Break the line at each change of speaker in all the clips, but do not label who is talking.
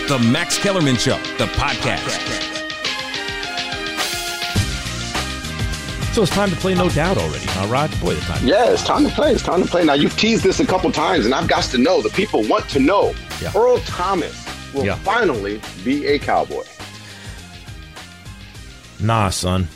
The Max Kellerman Show, the podcast.
So it's time to play No Doubt already, huh, Raj? Boy, the time.
Yeah, it's time to play. It's time to play. Now, you've teased this a couple times, and I've got to know. The people want to know. Yeah. Earl Thomas will finally be a Cowboy.
Nah, son.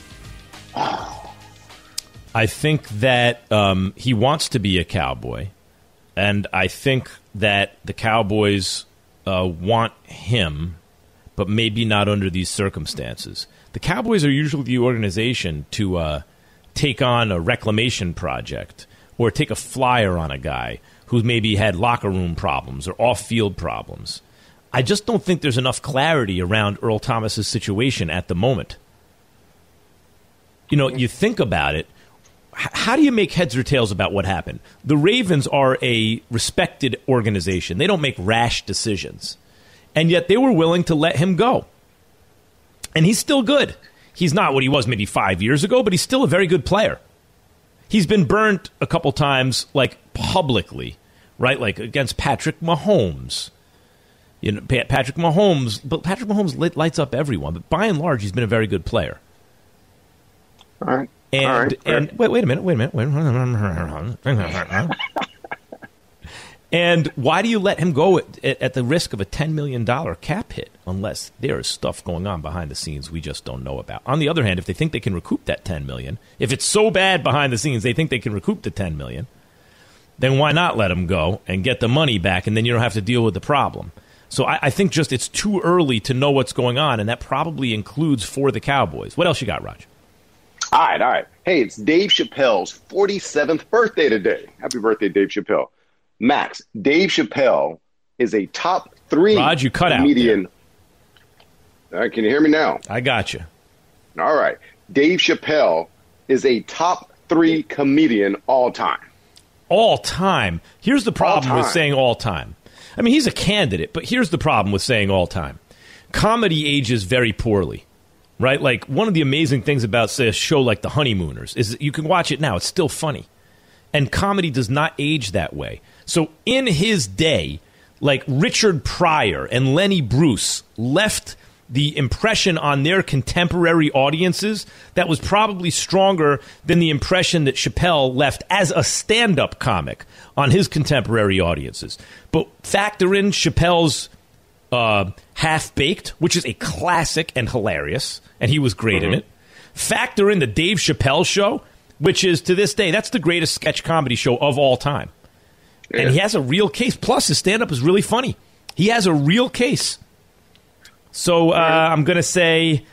I think that he wants to be a Cowboy, and I think that the Cowboys want him, but maybe not under these circumstances. The Cowboys are usually the organization to take on a reclamation project or take a flyer on a guy who's maybe had locker room problems or off-field problems. I just don't think there's enough clarity around Earl Thomas's situation at the moment. You know, you think about it. How do you make heads or tails about what happened? The Ravens are a respected organization. They don't make rash decisions. And yet they were willing to let him go. And he's still good. He's not what he was maybe 5 years ago, but he's still a very good player. He's been burnt a couple times, like publicly, right? Like against Patrick Mahomes. You know, Patrick Mahomes lights up everyone. But by and large, he's been a very good player.
All right.
And wait a minute. And why do you let him go at the risk of a $10 million cap hit unless there is stuff going on behind the scenes we just don't know about? On the other hand, if they think they can recoup that $10 million, if it's so bad behind the scenes they think they can recoup the $10 million, then why not let him go and get the money back, and then you don't have to deal with the problem? So I think just it's too early to know what's going on, and that probably includes for the Cowboys. What else you got, Raj?
All right. Hey, it's Dave Chappelle's 47th birthday today. Happy birthday, Dave Chappelle. Max, Dave Chappelle is a top 3
Raj, you cut
comedian.
Out
there. All right, can you hear me now?
I got you.
All right. Dave Chappelle is a top 3 comedian all time.
All time. Here's the problem with saying all time. I mean, he's a candidate, but here's the problem with saying all time. Comedy ages very poorly. Right? Like, one of the amazing things about, say, a show like The Honeymooners is that you can watch it now. It's still funny. And comedy does not age that way. So in his day, like Richard Pryor and Lenny Bruce left the impression on their contemporary audiences that was probably stronger than the impression that Chappelle left as a stand-up comic on his contemporary audiences. But factor in Chappelle's Half-Baked, which is a classic and hilarious, and he was great in it. Factor in the Dave Chappelle Show, which is, to this day, that's the greatest sketch comedy show of all time. Yeah. And he has a real case. Plus, his stand-up is really funny. He has a real case. So I'm going to say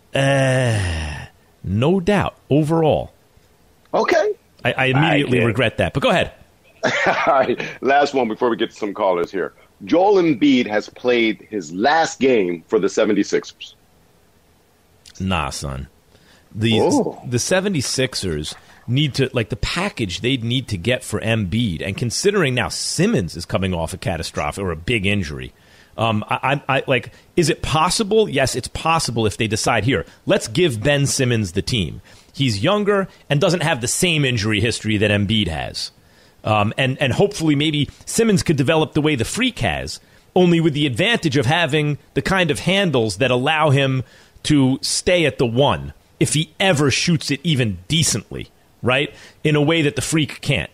no doubt overall.
Okay.
I immediately regret that, but go ahead.
All right. Last one before we get to some callers here. Joel Embiid has played his last game for the 76ers.
Nah, son. The 76ers need to, like, the package they'd need to get for Embiid, and considering now Simmons is coming off a catastrophic or a big injury, I is it possible? Yes, it's possible if they decide, here, let's give Ben Simmons the team. He's younger and doesn't have the same injury history that Embiid has. And hopefully maybe Simmons could develop the way the Freak has, only with the advantage of having the kind of handles that allow him to stay at the one if he ever shoots it even decently, right? In a way that the Freak can't.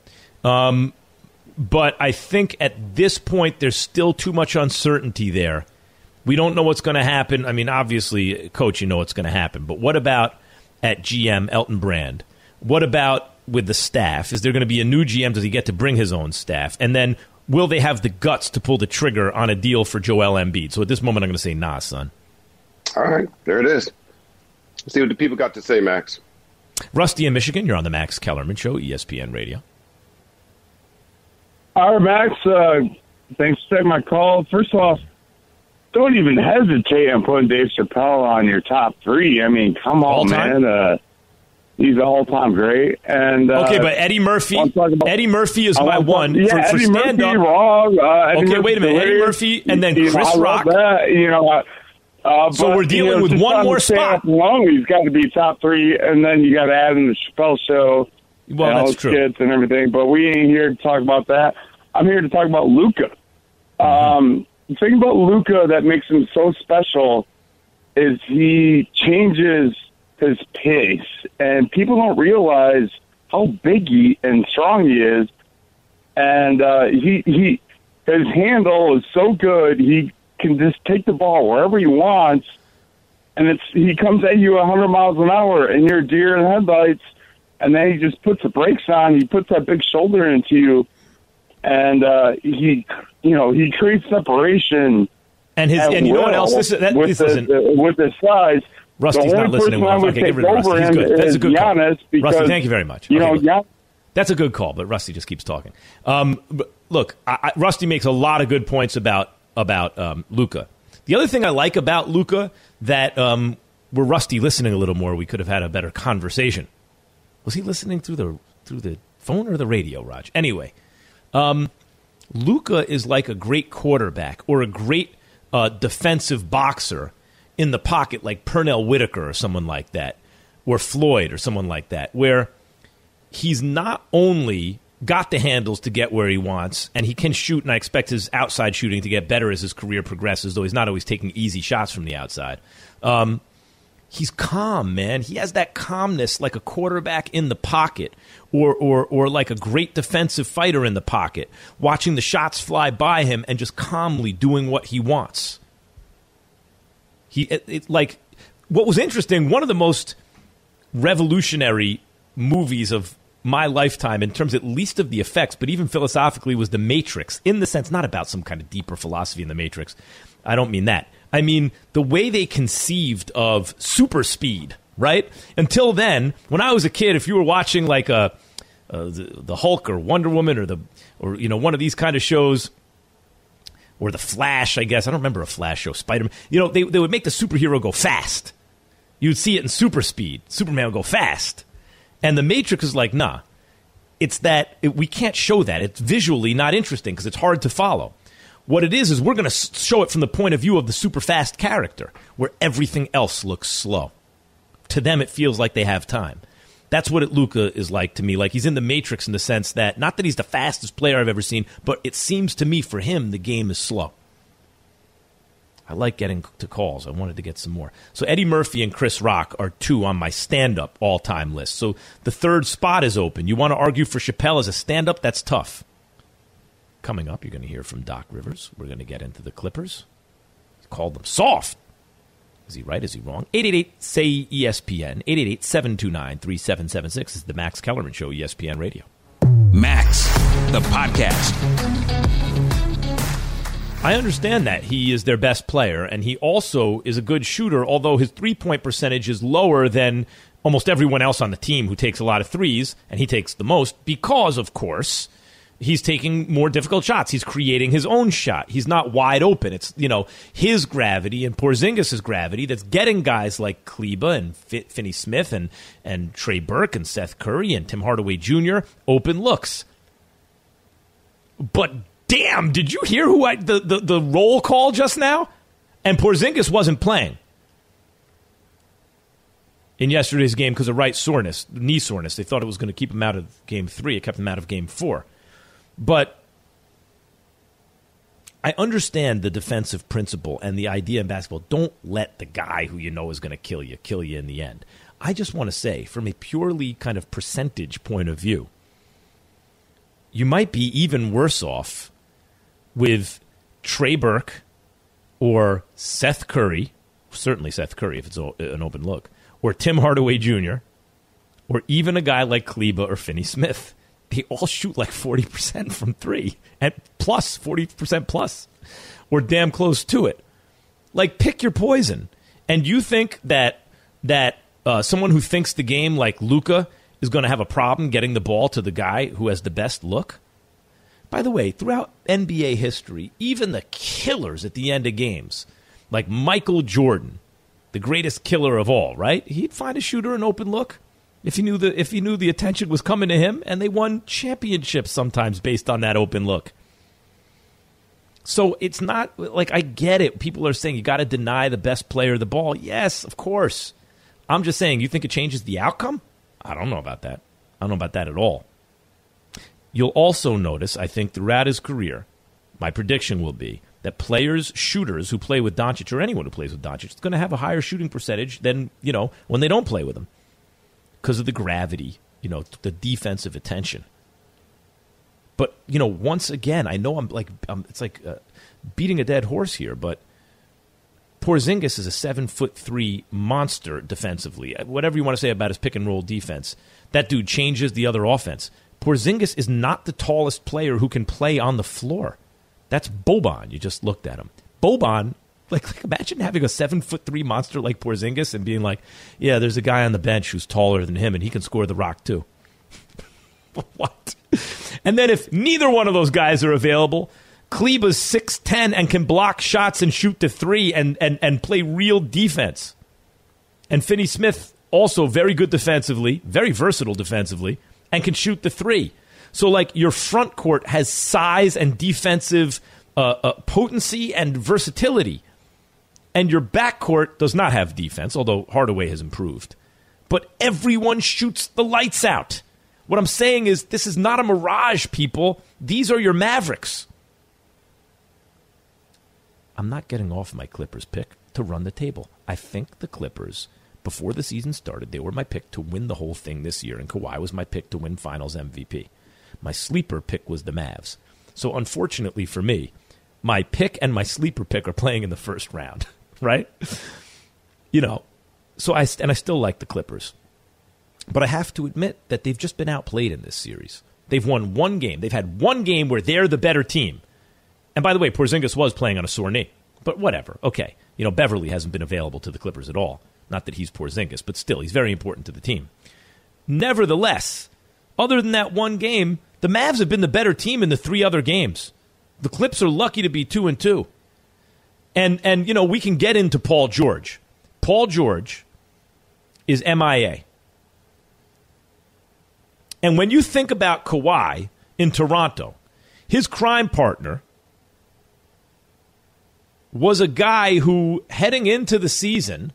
But I think at this point there's still too much uncertainty there. We don't know what's going to happen. I mean, obviously, Coach, you know what's going to happen. But what about at GM Elton Brand? What about with the staff? Is there going to be a new GM? Does he get to bring his own staff? And then will they have the guts to pull the trigger on a deal for Joel Embiid? So at this moment, I'm going to say nah, son.
All right, there it is. Let's see what the people got to say, Max.
Rusty in Michigan, you're on the Max Kellerman Show, ESPN Radio.
All right, Max. Thanks for taking my call. First off, don't even hesitate on putting Dave Chappelle on your top 3. I mean, come on, man. He's an all-time great. And
okay, but Eddie Murphy. Eddie Murphy is my one for
Eddie
stand-up.
Murphy, wrong.
Okay, wait a minute. Eddie Murphy and then Chris Rock. So we're dealing with one more spot.
He's got to be top 3, and then you got to add in the Chappelle Show.
Well, that's true.
Kids and everything, but we ain't here to talk about that. I'm here to talk about Luka. the thing about Luka that makes him so special is he changes his pace, and people don't realize how big and strong he is. And his handle is so good, he can just take the ball wherever he wants, and he comes at you 100 miles an hour, and you're deer in headlights, and then he just puts the brakes on. He puts that big shoulder into you, and he creates separation.
And you know what else? With
the size.
Rusty's not listening well. Okay, get rid of Rusty. He's good. That's a good call. Rusty, thank you very much. That's a good call, but Rusty just keeps talking. But look, Rusty makes a lot of good points about Luka. The other thing I like about Luka that were Rusty listening a little more, we could have had a better conversation. Was he listening through the phone or the radio, Raj? Anyway, Luka is like a great quarterback or a great defensive boxer in the pocket, like Pernell Whitaker or someone like that, or Floyd or someone like that, where he's not only got the handles to get where he wants, and he can shoot, and I expect his outside shooting to get better as his career progresses, though he's not always taking easy shots from the outside. He's calm, man. He has that calmness like a quarterback in the pocket or like a great defensive fighter in the pocket, watching the shots fly by him and just calmly doing what he wants. Like what was interesting, one of the most revolutionary movies of my lifetime in terms at least of the effects, but even philosophically, was The Matrix, in the sense, not about some kind of deeper philosophy in The Matrix. I don't mean that. I mean the way they conceived of super speed, right? Until then, when I was a kid, if you were watching like the Hulk or Wonder Woman or one of these kind of shows, or The Flash, I guess. I don't remember a Flash show. Spider-Man. They would make the superhero go fast. You'd see it in super speed. Superman would go fast. And The Matrix is like, nah. It's that we can't show that. It's visually not interesting because it's hard to follow. What it is we're going to show it from the point of view of the super fast character, where everything else looks slow. To them, it feels like they have time. That's what Luka is like to me. Like he's in the Matrix in the sense that, not that he's the fastest player I've ever seen, but it seems to me for him the game is slow. I like getting to calls. I wanted to get some more. So Eddie Murphy and Chris Rock are two on my stand-up all-time list. So the third spot is open. You want to argue for Chappelle as a stand-up? That's tough. Coming up, you're going to hear from Doc Rivers. We're going to get into the Clippers. He called them soft. Is he right? Is he wrong? 888-SAY-ESPN. 888-729-3776 is the Max Kellerman Show, ESPN Radio.
Max, the podcast.
I understand that he is their best player, and he also is a good shooter, although his three-point percentage is lower than almost everyone else on the team who takes a lot of threes, and he takes the most because, of course, he's taking more difficult shots. He's creating his own shot. He's not wide open. It's, his gravity and Porzingis' gravity that's getting guys like Kleber and Finney Smith and Trey Burke and Seth Curry and Tim Hardaway Jr. open looks. But damn, did you hear the roll call just now? And Porzingis wasn't playing in yesterday's game because of knee soreness. They thought it was going to keep him out of Game 3. It kept him out of Game 4. But I understand the defensive principle and the idea in basketball. Don't let the guy who you know is going to kill you in the end. I just want to say, from a purely kind of percentage point of view, you might be even worse off with Trey Burke or Seth Curry, certainly Seth Curry if it's an open look, or Tim Hardaway Jr., or even a guy like Kleber or Finney Smith. They all shoot like 40% from three, and plus 40% plus, or damn close to it. Like, pick your poison. And you think that someone who thinks the game like Luka is going to have a problem getting the ball to the guy who has the best look? By the way, throughout NBA history, even the killers at the end of games, like Michael Jordan, the greatest killer of all, right? He'd find a shooter an open look. If he knew the attention was coming to him, and they won championships sometimes based on that open look. So it's not like, I get it. People are saying you got to deny the best player the ball. Yes, of course. I'm just saying, you think it changes the outcome? I don't know about that. I don't know about that at all. You'll also notice, I think, throughout his career, my prediction will be that shooters who play with Doncic, or anyone who plays with Doncic, is going to have a higher shooting percentage than, when they don't play with him because of the gravity, the defensive attention. But, once again, I know it's like beating a dead horse here, but Porzingis is a 7'3" monster defensively. Whatever you want to say about his pick and roll defense, that dude changes the other offense. Porzingis is not the tallest player who can play on the floor. That's Boban. You just looked at him. Boban, like imagine having a 7'3" monster like Porzingis and being like, yeah, there's a guy on the bench who's taller than him and he can score the rock too. What? And then if neither one of those guys are available, Kleber's 6'10" and can block shots and shoot the three and play real defense. And Finney-Smith, also very good defensively, very versatile defensively, and can shoot the three. So, your front court has size and defensive potency and versatility. And your back court does not have defense, although Hardaway has improved. But everyone shoots the lights out. What I'm saying is this is not a mirage, people. These are your Mavericks. I'm not getting off my Clippers pick to run the table. I think the Clippers, before the season started, they were my pick to win the whole thing this year, and Kawhi was my pick to win Finals MVP. My sleeper pick was the Mavs. So unfortunately for me, my pick and my sleeper pick are playing in the first round, right? So I still like the Clippers. But I have to admit that they've just been outplayed in this series. They've won one game. They've had one game where they're the better team. And by the way, Porzingis was playing on a sore knee. But whatever. Okay. Beverly hasn't been available to the Clippers at all. Not that he's Porzingis, but still, he's very important to the team. Nevertheless, other than that one game, the Mavs have been the better team in the three other games. The Clips are lucky to be 2-2. And we can get into Paul George. Paul George is MIA. And when you think about Kawhi in Toronto, his crime partner was a guy who, heading into the season,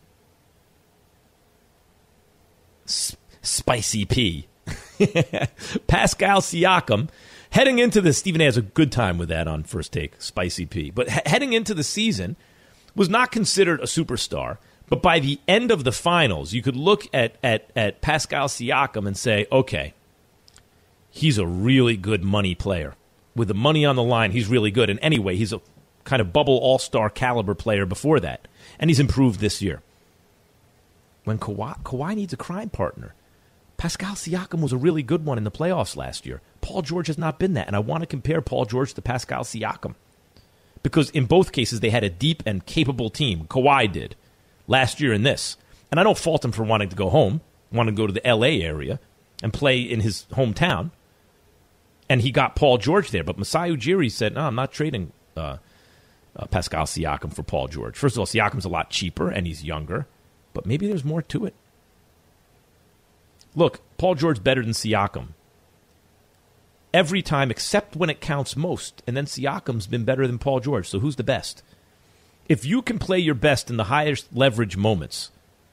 Spicy P, Pascal Siakam, heading into the, Stephen A has a good time with that on First Take, Spicy P, but heading into the season, was not considered a superstar. But by the end of the finals, you could look at Pascal Siakam and say, okay, he's a really good money player. With the money on the line, he's really good. And anyway, he's a kind of bubble all-star caliber player before that. And he's improved this year. When Kawhi needs a crime partner, Pascal Siakam was a really good one in the playoffs last year. Paul George has not been that. And I want to compare Paul George to Pascal Siakam. Because in both cases, they had a deep and capable team. Kawhi did last year in this. And I don't fault him for wanting to go home, wanting to go to the L.A. area and play in his hometown. And he got Paul George there. But Masai Ujiri said, no, I'm not trading Pascal Siakam for Paul George. First of all, Siakam's a lot cheaper, and he's younger. But maybe there's more to it. Look, Paul George better than Siakam every time except when it counts most. And then Siakam's been better than Paul George. So who's the best? If you can play your best in the highest leverage moments,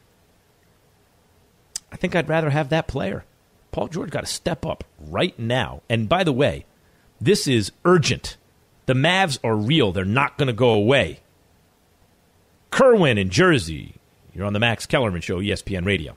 I think I'd rather have that player. Paul George got to step up right now. And by the way, this is urgent. The Mavs are real. They're not going to go away. Kerwin in Jersey. You're on the Max Kellerman Show, ESPN Radio.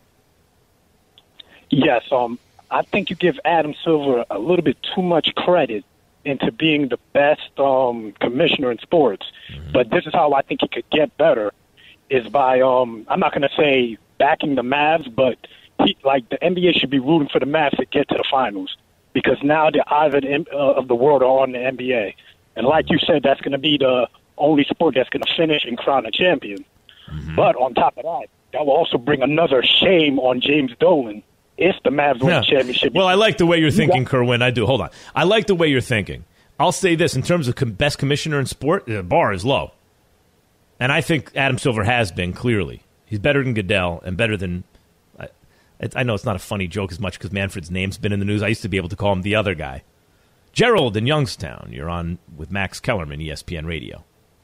Yes, I think you give Adam Silver a little bit too much credit into being the best commissioner in sports. Mm-hmm. But this is how I think he could get better, is by, I'm not going to say backing the Mavs, but the NBA should be rooting for the Mavs to get to the finals, because now the eyes of the world are on the NBA. And like you said, that's going to be the only sport that's going to finish and crown a champion. Mm-hmm. But on top of that, that will also bring another shame on James Dolan if the Mavs win the championship.
Well, I like the way you're thinking, Kerwin. I do. Hold on. I like the way you're thinking. I'll say this. In terms of best commissioner in sport, the bar is low. And I think Adam Silver has been, clearly. He's better than Goodell and better than... I know it's not a funny joke as much because Manfred's name's been in the news. I used to be able to call him the other guy. Gerald in Youngstown. You're on with Max Kellerman, ESPN Radio.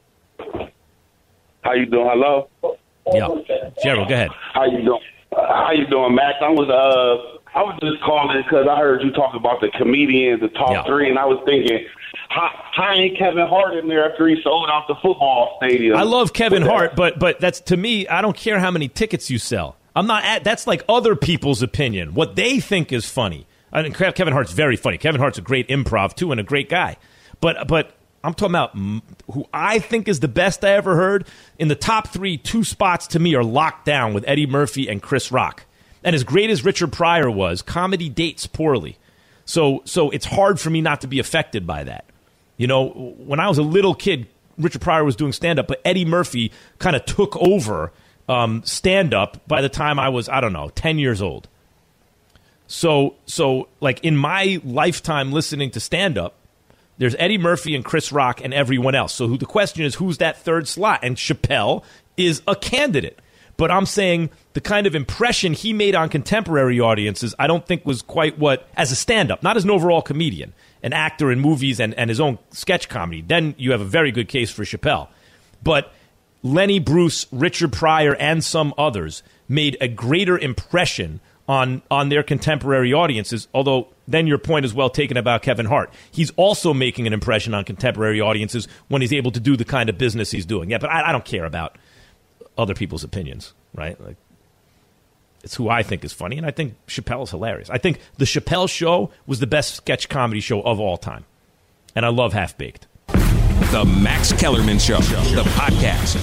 How you doing? Hello?
Yeah. Gerald, go ahead.
How you doing, Max? I was just calling because I heard you talk about the comedians, the top three, and I was thinking, How ain't Kevin Hart in there after he sold out the football stadium?
I love Kevin Hart, but that's, to me, I don't care how many tickets you sell. That's like other people's opinion, what they think is funny. I mean, Kevin Hart's very funny. Kevin Hart's a great improv, too, and a great guy. But I'm talking about who I think is the best I ever heard. In the top 3, 2 spots to me are locked down with Eddie Murphy and Chris Rock. And as great as Richard Pryor was, comedy dates poorly. So it's hard for me not to be affected by that. You know, when I was a little kid, Richard Pryor was doing stand-up, but Eddie Murphy kind of took over stand-up by the time I was, 10 years old. So like in my lifetime listening to stand-up, there's Eddie Murphy and Chris Rock and everyone else. So the question is, who's that third slot? And Chappelle is a candidate. But I'm saying the kind of impression he made on contemporary audiences, I don't think was quite what, as a stand-up, not as an overall comedian, an actor in movies and his own sketch comedy. Then you have a very good case for Chappelle. But Lenny Bruce, Richard Pryor, and some others made a greater impression on their contemporary audiences, although then your point is well taken about Kevin Hart. He's also making an impression on contemporary audiences when he's able to do the kind of business he's doing. Yeah, but I don't care about other people's opinions, right? Like, it's who I think is funny, and I think Chappelle is hilarious. I think the Chappelle Show was the best sketch comedy show of all time, and I love Half Baked.
The Max Kellerman Show, the podcast.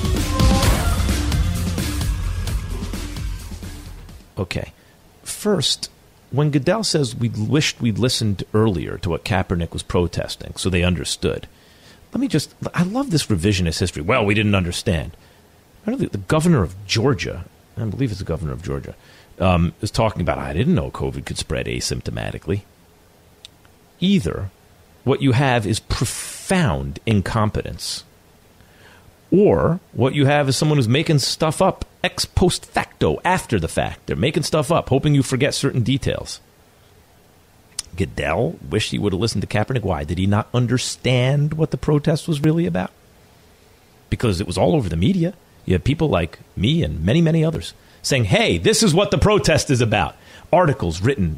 Okay. First, when Goodell says we wished we'd listened earlier to what Kaepernick was protesting so they understood, I love this revisionist history. Well, we didn't understand. The governor of Georgia, I believe it's the governor of Georgia, is talking about, I didn't know COVID could spread asymptomatically. Either what you have is profound incompetence, or what you have is someone who's making stuff up ex post facto, after the fact. They're making stuff up, hoping you forget certain details. Goodell wished he would have listened to Kaepernick. Why? Did he not understand what the protest was really about? Because it was all over the media. You had people like me and many, many others saying, hey, this is what the protest is about. Articles written,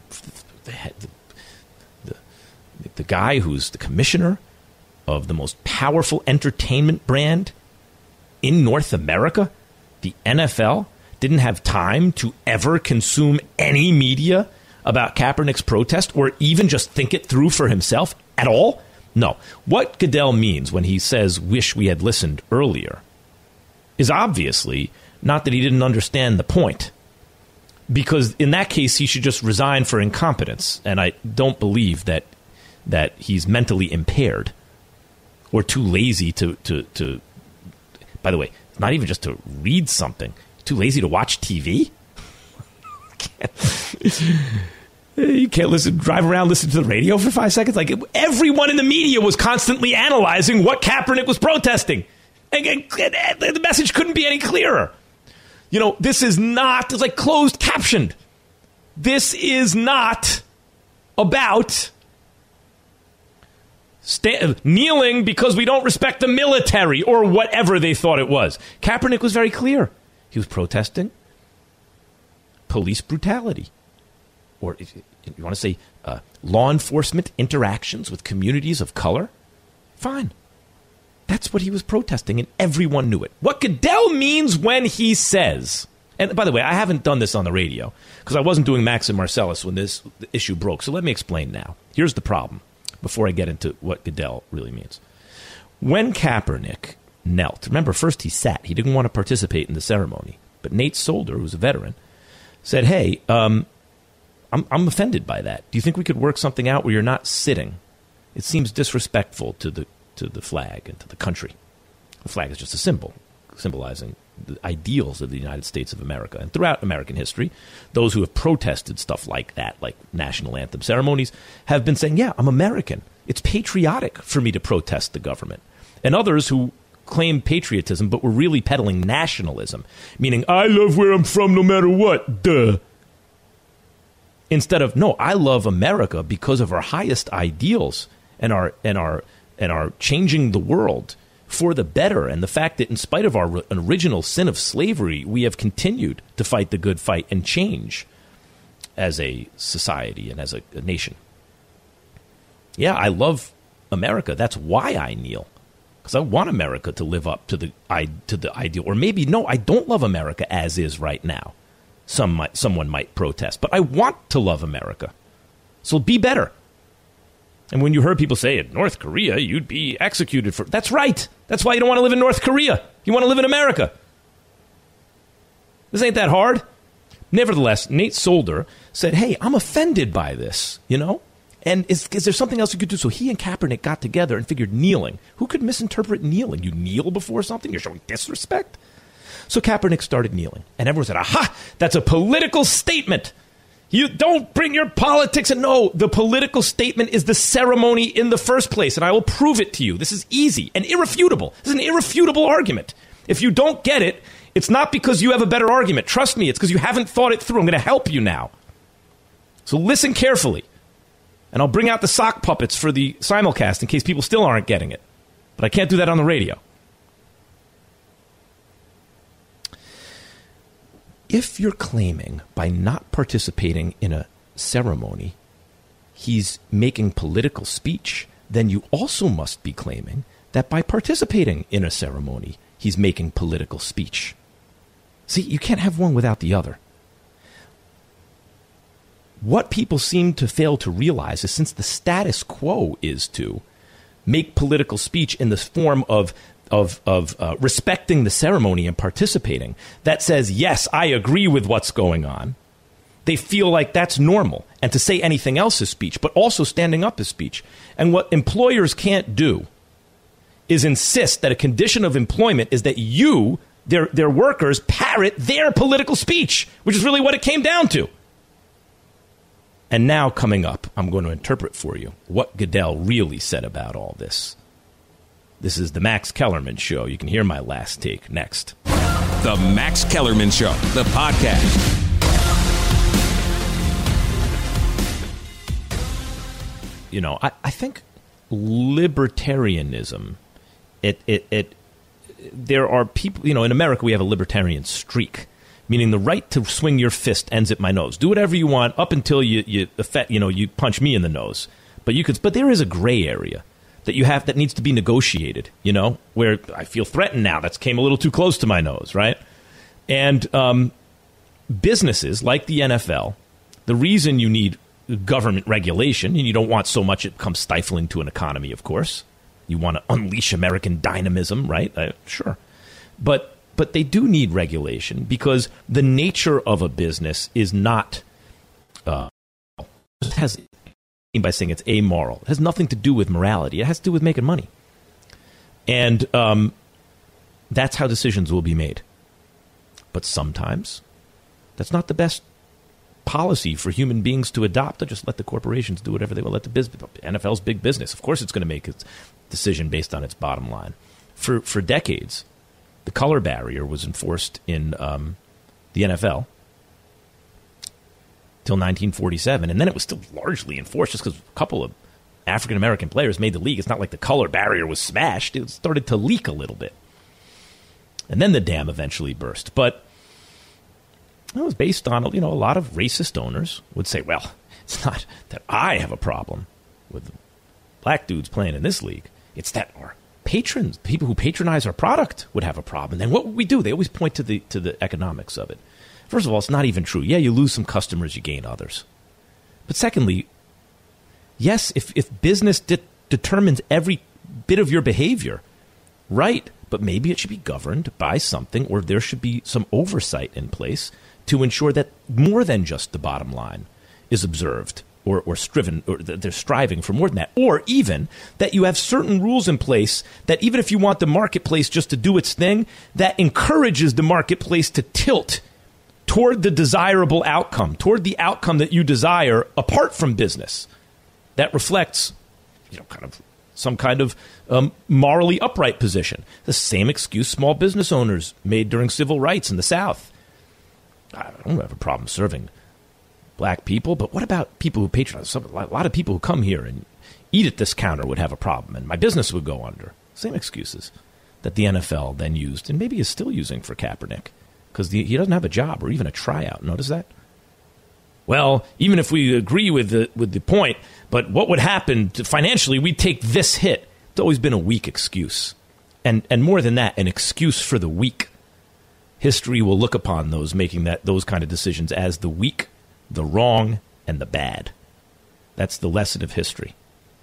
the guy who's the commissioner of the most powerful entertainment brand in North America, the NFL, didn't have time to ever consume any media about Kaepernick's protest or even just think it through for himself at all? No. What Goodell means when he says, wish we had listened earlier, is obviously not that he didn't understand the point. Because in that case, he should just resign for incompetence. And I don't believe that he's mentally impaired or too lazy to by the way, not even just to read something, too lazy to watch TV? You can't drive around, listen to the radio for 5 seconds? Like, everyone in the media was constantly analyzing what Kaepernick was protesting. And the message couldn't be any clearer. You know, this is not, it's like closed captioned. This is not about kneeling because we don't respect the military or whatever they thought it was. Kaepernick was very clear. He was protesting police brutality. Or if you want to say law enforcement interactions with communities of color, fine. That's what he was protesting, and everyone knew it. What Goodell means when he says, and by the way, I haven't done this on the radio because I wasn't doing Max and Marcellus when this issue broke. So let me explain now. Here's the problem before I get into what Goodell really means. When Kaepernick knelt, remember, first he sat. He didn't want to participate in the ceremony. But Nate Solder, who's a veteran, said, hey, I'm offended by that. Do you think we could work something out where you're not sitting? It seems disrespectful to the flag and to the country. The flag is just a symbol, symbolizing the ideals of the United States of America. And throughout American history, those who have protested stuff like that, like national anthem ceremonies, have been saying, yeah, I'm American. It's patriotic for me to protest the government. And others who claim patriotism but were really peddling nationalism, meaning, I love where I'm from no matter what, duh. Instead of, no, I love America because of our highest ideals and our changing the world for the better, and the fact that in spite of our original sin of slavery, we have continued to fight the good fight and change as a society and as a nation. Yeah, I love America. That's why I kneel. Because I want America to live up to the ideal. Or maybe, no, I don't love America as is right now. Someone might protest. But I want to love America. So be better. And when you heard people say, in North Korea, you'd be executed for... That's right. That's why you don't want to live in North Korea. You want to live in America. This ain't that hard. Nevertheless, Nate Solder said, hey, I'm offended by this, you know? And is there something else you could do? So he and Kaepernick got together and figured kneeling. Who could misinterpret kneeling? You kneel before something? You're showing disrespect? So Kaepernick started kneeling. And everyone said, aha, that's a political statement. You don't bring your politics. And no, the political statement is the ceremony in the first place. And I will prove it to you. This is easy and irrefutable. This is an irrefutable argument. If you don't get it, it's not because you have a better argument. Trust me, it's because you haven't thought it through. I'm going to help you now. So listen carefully. And I'll bring out the sock puppets for the simulcast in case people still aren't getting it. But I can't do that on the radio. If you're claiming by not participating in a ceremony, he's making political speech, then you also must be claiming that by participating in a ceremony, he's making political speech. See, you can't have one without the other. What people seem to fail to realize is since the status quo is to make political speech in the form of respecting the ceremony and participating, that says, yes, I agree with what's going on. They feel like that's normal. And to say anything else is speech, but also standing up is speech. And what employers can't do is insist that a condition of employment is that you, their workers, parrot their political speech, which is really what it came down to. And now coming up, I'm going to interpret for you what Goodell really said about all this. This is the Max Kellerman Show. You can hear my last take next.
The Max Kellerman Show, the podcast.
You know, I think libertarianism, there are people, you know, in America we have a libertarian streak, meaning the right to swing your fist ends at my nose. Do whatever you want up until you punch me in the nose. But there is a gray area that needs to be negotiated, you know, where I feel threatened now. That came a little too close to my nose, right? And businesses like the NFL, the reason you need government regulation, and you don't want so much it becomes stifling to an economy, of course. You want to unleash American dynamism, right? Sure. But they do need regulation because the nature of a business is not, it has, by saying it's amoral. It has nothing to do with morality. It has to do with making money. And that's how decisions will be made. But sometimes that's not the best policy for human beings to adopt. To just let the corporations do whatever they will. Let the NFL's big business. Of course it's going to make its decision based on its bottom line. For decades, the color barrier was enforced in the NFL till 1947, and then it was still largely enforced just because a couple of African-American players made the league. It's not like the color barrier was smashed. It started to leak a little bit. And then the dam eventually burst. But it was based on, you know, a lot of racist owners would say, well, it's not that I have a problem with black dudes playing in this league. It's that our patrons, people who patronize our product, would have a problem. And then what would we do? They always point to the economics of it. First of all, it's not even true. Yeah, you lose some customers, you gain others. But secondly, yes, if business determines every bit of your behavior, right, but maybe it should be governed by something, or there should be some oversight in place to ensure that more than just the bottom line is observed or striven, or they're striving for more than that. Or even that you have certain rules in place that even if you want the marketplace just to do its thing, that encourages the marketplace to tilt toward the desirable outcome, toward the outcome that you desire apart from business. That reflects, you know, some kind of morally upright position. The same excuse small business owners made during civil rights in the South. I don't have a problem serving black people, but what about people who patronize? A lot of people who come here and eat at this counter would have a problem, and my business would go under. Same excuses that the NFL then used, and maybe is still using for Kaepernick, because he doesn't have a job or even a tryout. Notice that? well, even if we agree with the point, but what would happen financially, we'd take this hit. It's always been a weak excuse. And more than that, an excuse for the weak. History will look upon those making those kind of decisions as the weak, the wrong, and the bad. That's the lesson of history.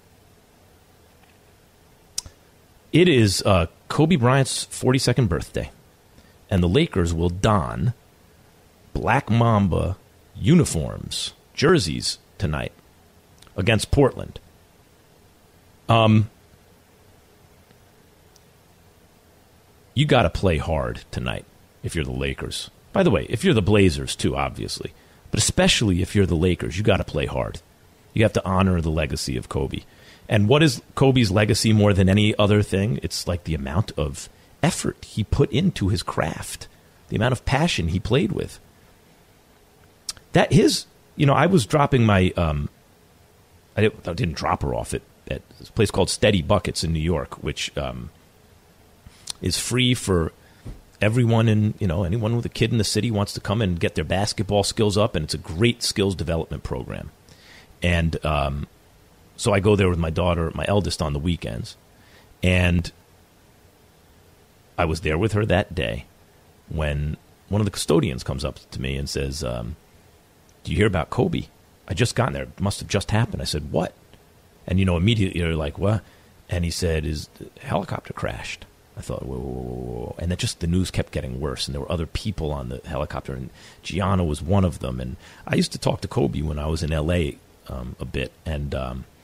It is Kobe Bryant's 42nd birthday, and the Lakers will don Black Mamba uniforms, jerseys, tonight against Portland. You got to play hard tonight if you're the Lakers. By the way, if you're the Blazers too, obviously. But especially if you're the Lakers, you got to play hard. You have to honor the legacy of Kobe. And what is Kobe's legacy more than any other thing? It's like the amount of effort he put into his craft, the amount of passion he played with. I was dropping my, I didn't drop her off at this place called Steady Buckets in New York, which is free for everyone anyone with a kid in the city wants to come and get their basketball skills up, and it's a great skills development program. And so I go there with my daughter, my eldest, on the weekends. And I was there with her that day when one of the custodians comes up to me and says, do you hear about Kobe? I just got there. It must have just happened. I said, what? And, immediately you're like, what? And he said, the helicopter crashed. I thought, whoa. And then just the news kept getting worse, and there were other people on the helicopter, and Gianna was one of them. And I used to talk to Kobe when I was in L.A. A bit, and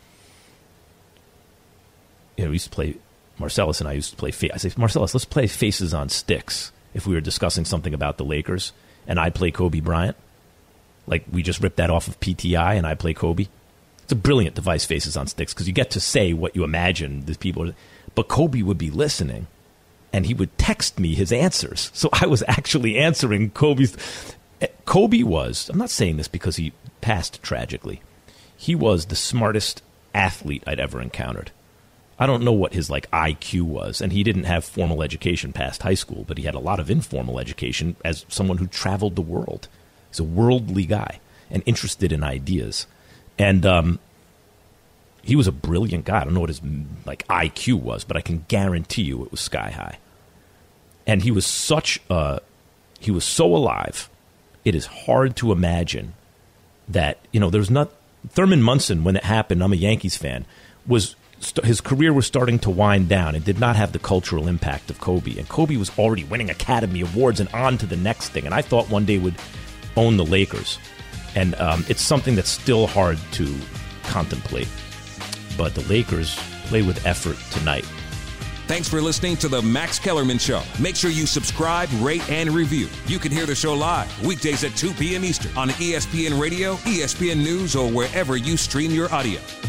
we used to play, Marcellus and I used to play, I say, Marcellus, let's play Faces on Sticks if we were discussing something about the Lakers, and I play Kobe Bryant. Like, we just ripped that off of PTI, and I play Kobe. It's a brilliant device, Faces on Sticks, because you get to say what you imagine the people. But Kobe would be listening, and he would text me his answers. So I was actually answering Kobe's. Kobe was, I'm not saying this because he passed tragically, he was the smartest athlete I'd ever encountered. I don't know what his IQ was, and he didn't have formal education past high school, but he had a lot of informal education as someone who traveled the world. He's a worldly guy and interested in ideas. And he was a brilliant guy. I don't know what his IQ was, but I can guarantee you it was sky high. And he was so alive. It is hard to imagine that, there's not Thurman Munson, when it happened, I'm a Yankees fan, his career was starting to wind down and did not have the cultural impact of Kobe. And Kobe was already winning Academy Awards and on to the next thing. And I thought one day would own the Lakers. And it's something that's still hard to contemplate. But the Lakers play with effort tonight.
Thanks for listening to the Max Kellerman Show. Make sure you subscribe, rate, and review. You can hear the show live weekdays at 2 p.m. Eastern on ESPN Radio, ESPN News, or wherever you stream your audio.